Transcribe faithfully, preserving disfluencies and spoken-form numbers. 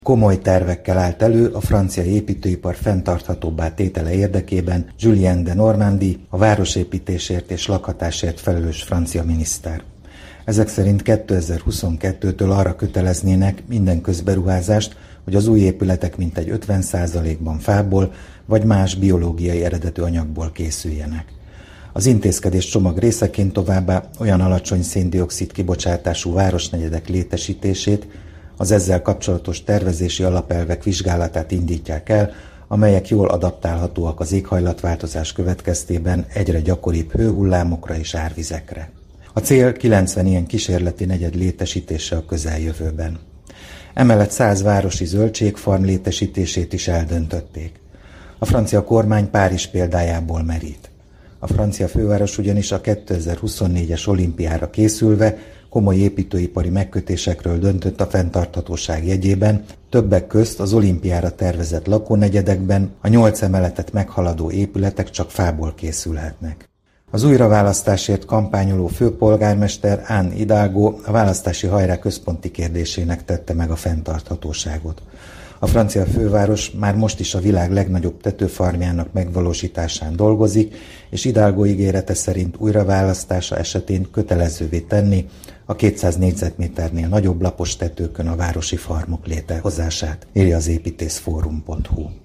Komoly tervekkel állt elő a francia építőipar fenntarthatóbbá tétele érdekében Julien de Normandie, a városépítésért és lakhatásért felelős francia miniszter. Ezek szerint kétezer-huszonkettőtől arra köteleznének minden közberuházást, hogy az új épületek mintegy ötven százalékban fából vagy más biológiai eredetű anyagból készüljenek. Az intézkedés csomag részeként továbbá olyan alacsony szén-dioxid kibocsátású városnegyedek létesítését, az ezzel kapcsolatos tervezési alapelvek vizsgálatát indítják el, amelyek jól adaptálhatóak az éghajlatváltozás következtében egyre gyakoribb hőhullámokra és árvizekre. A cél kilencven ilyen kísérleti negyed létesítése a közeljövőben. Emellett száz városi zöldségfarm létesítését is eldöntötték. A francia kormány Párizs példájából merít. A francia főváros ugyanis a kétezer-huszonnégyes olimpiára készülve komoly építőipari megkötésekről döntött a fenntarthatóság jegyében, többek közt az olimpiára tervezett lakónegyedekben a nyolc emeletet meghaladó épületek csak fából készülhetnek. Az újraválasztásért kampányoló főpolgármester Anne Hidalgo a választási hajrá központi kérdésének tette meg a fenntarthatóságot. A francia főváros már most is a világ legnagyobb tetőfarmjának megvalósításán dolgozik, és Hidalgo ígérete szerint újraválasztása esetén kötelezővé tenni a kétszáz négyzetméternél nagyobb lapos tetőkön a városi farmok létrehozását, írja az építészforum pont hu.